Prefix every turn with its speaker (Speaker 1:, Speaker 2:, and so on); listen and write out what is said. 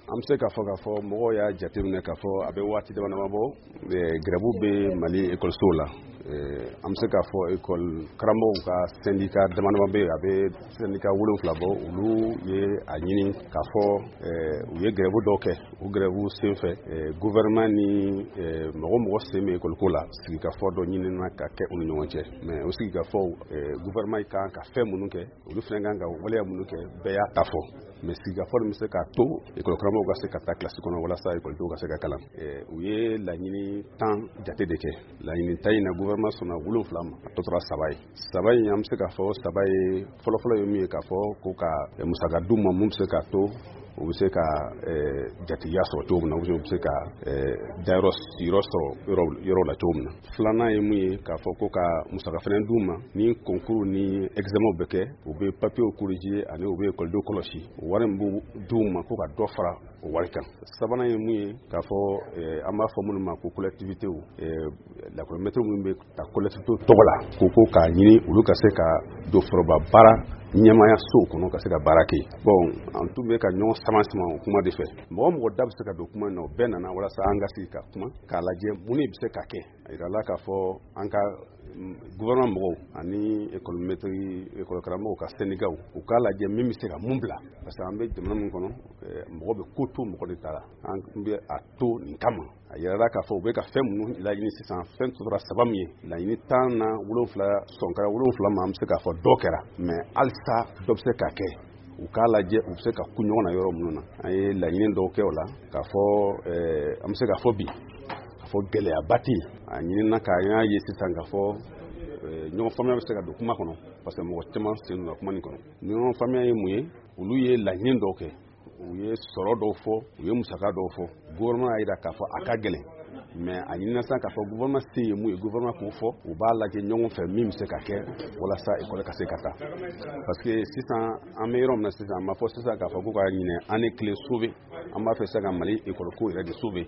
Speaker 1: An bɛ se k'a fɔ mɔgɔw y'a jateminɛ k'a fɔ a bɛ waati dama bɔ grève bɛ Mali école la. An bɛ se k'a fɔ karamɔgɔw ka syndicat dama bɛ a bɛ syndicat 7 bɔ olu ye a ɲini k'a fɔ u ye grève dɔw kɛ o grève senfɛ gouvernement ni mɔgɔ sen bɛ école ko la sigikafɔ dɔ ɲinina ka kɛ u ni ɲɔgɔn cɛ mais o sigikafɔ gouvernement kan ka fɛn minnu kɛ olu fana kan ka waleya minnu kɛ bɛɛ y'a ta fɔ mais sigikafɔ bɛ se ka to école karamɔgɔw ka se ka taa classe kɔnɔ walasa écoledenw ka se ka kalan u ye laɲini 10 jate de kɛ laɲini 10 in na gouvernement sɔnna 7 ma a tɔ tora 3 ye 3 in an bɛ se k'a fɔ 3 ye fɔlɔfɔlɔ ye min ye k'a fɔ ko ka musaka d'u ma mun bɛ se k'a to u bɛ se ka jatigiya sɔrɔ cogo min na u bɛ se ka dayɔrɔ sɔrɔ yɔrɔ la cogo min na filanan ye mun ye k'a fɔ ko ka musaka fana d'u ma ni concours ni examen bɛ kɛ u bɛ papier corriger ani u bɛ écoledenw kɔlɔsi wari min b'u d'u ma ko ka dɔ fara o wari kan sabanan ye mun ye k'a fɔ an b'a fɔ minnu ma ko collectivité lakɔli maître minnu bɛ ta collectivité tɔgɔ la ko k'a ɲini olu ka se ka don foroba baara ɲɛmaya sow kɔnɔ ka se ka baara kɛ bon an tun bɛ ka ɲɔgɔn sama o kuma de fɛ mɔgɔ da bɛ se ka don kuma in na o bɛɛ nana walasa an ka sigi ka kuma k'a lajɛ mun de bɛ se ka kɛ a yirala k'a fɔ an ka gouvernement mɔgɔw ani école karamɔgɔw ka syndicat u k'a lajɛ min bɛ se ka mun bila parce que an bɛ jamana min kɔnɔ mɔgɔ bɛ ko to mɔgɔ de ta la an bɛ a to nin kama a yirala k'a fɔ u bɛ ka fɛn minnu laɲini sisan fɛn tora 3 min ye laɲini 17 sɔnkara 7 ma an bɛ se k'a fɔ dɔ kɛra mais halisa dɔ bɛ se ka kɛ u k'a lajɛ u bɛ se ka ku ɲɔgɔn na yɔrɔ minnu na an ye laɲini dɔw kɛ o la k'a fɔ an bɛ se k'a fɔ bi k'a fɔ gɛlɛyaba tɛ yen a ɲinina k'a y'a ye sisan k'a fɔ ɲɔgɔn faamuya bɛ se ka don kuma kɔnɔ parce que mɔgɔ caman sen donna kuma nin kɔnɔ ɲɔgɔn faamuya ye mun ye olu ye laɲini dɔw kɛ u ye sɔrɔ dɔw fɔ u ye musaka dɔw fɔ gouvernement y'a jira k'a fɔ a ka gɛlɛn mais a ɲinina sisan k'a fɔ gouvernement se ye mun ye gouvernement k'o fɔ u b'a lajɛ ɲɔgɔn fɛ min bɛ se ka kɛ walasa école ka se ka taa parce que sisan an bɛ yɔrɔ min na sisan a ma fɔ sisan k'a fɔ ko ka ɲinɛ année 1 sauver an b'a fɛ sisan ka Mali école ko yɛrɛ de sauver